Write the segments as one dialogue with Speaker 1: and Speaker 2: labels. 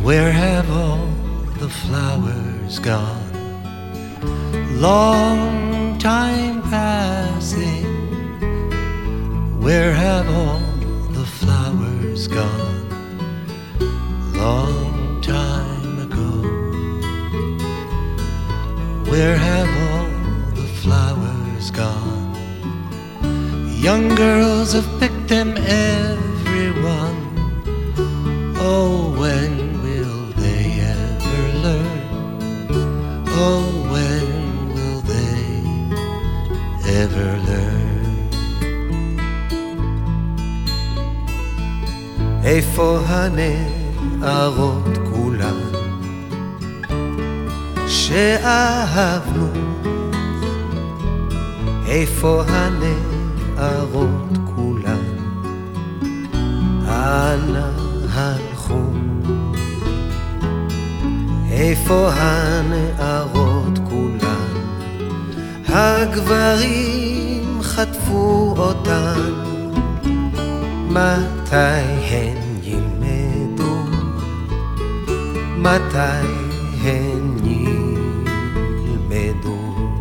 Speaker 1: Where have all the flowers gone? Long time passing. Where have all the flowers gone? Long time ago. Where have all the flowers gone? Young girls have picked them, everyone. Oh, when will they ever learn? Oh, when will they ever learn? איפה הנערות כולן שאהבנו? איפה הנערות כולן? אנה הלכו? איפה הנערות כולן? הגברים חטפו אותן. מתי הן ילמדו? מתי הן ילמדו?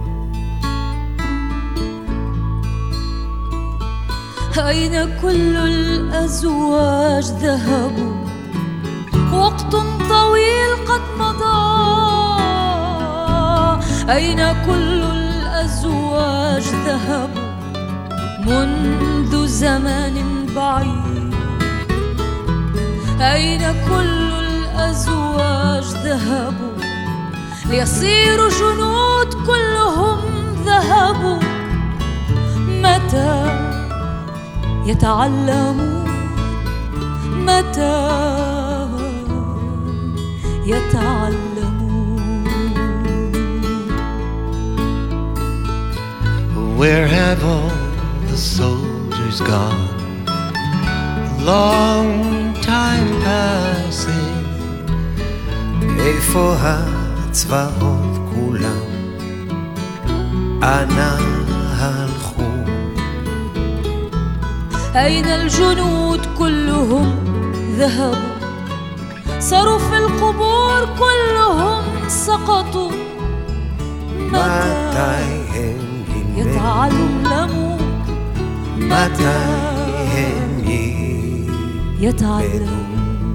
Speaker 2: أين كل الأزواج ذهبوا؟ وقت طويل قد مضى. أين كل الأزواج ذهبوا؟ منذ زمان بعيد. أين كل الأزواج ذهبوا؟ ليصيروا جنود كلهم ذهبوا. متى يتعلمون؟ متى يتعلمون؟
Speaker 1: Where have all the soldiers gone? Long time passing.
Speaker 3: איפה הצבאות כולם? אנה הלכו?
Speaker 2: أين الجنود كلهم ذهبوا؟ صاروا في القبور كلهم سقطوا.
Speaker 3: متى
Speaker 2: يتعلموا؟
Speaker 3: متى
Speaker 2: يتعلموا؟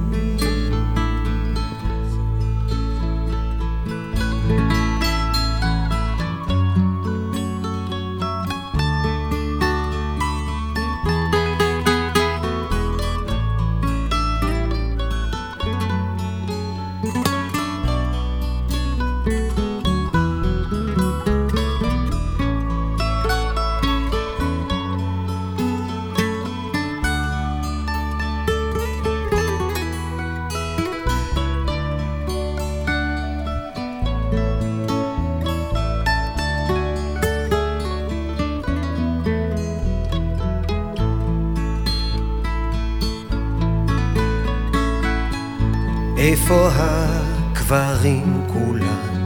Speaker 3: איפה הקברים כולם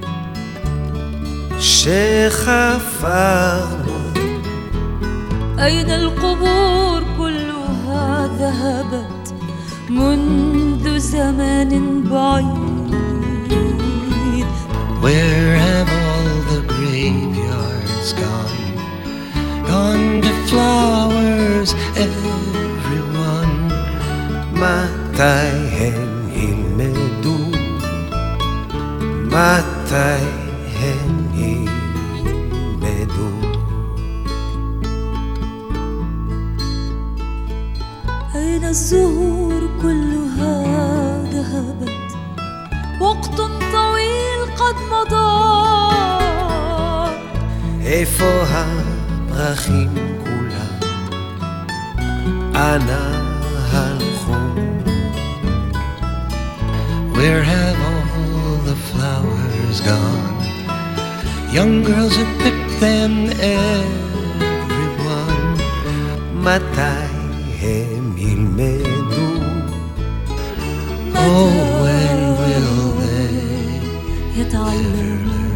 Speaker 3: שחפרנו?
Speaker 2: أين القبور كلها ذهبت منذ زمان بعيد.
Speaker 1: Where have all the graveyards gone? Gone to flowers, everyone.
Speaker 3: מתי הם ילמדו? מתי הם ילמדו?
Speaker 2: أين الزهور كلها ذهبت؟ وقت طويل قد مضى.
Speaker 3: איפה הפרחים כולם? אנה הלכו?
Speaker 1: Where have all the flowers gone? Young girls have picked them, everyone.
Speaker 3: מתי הם ילמדו?
Speaker 1: Oh, when will they
Speaker 2: يتعلمون؟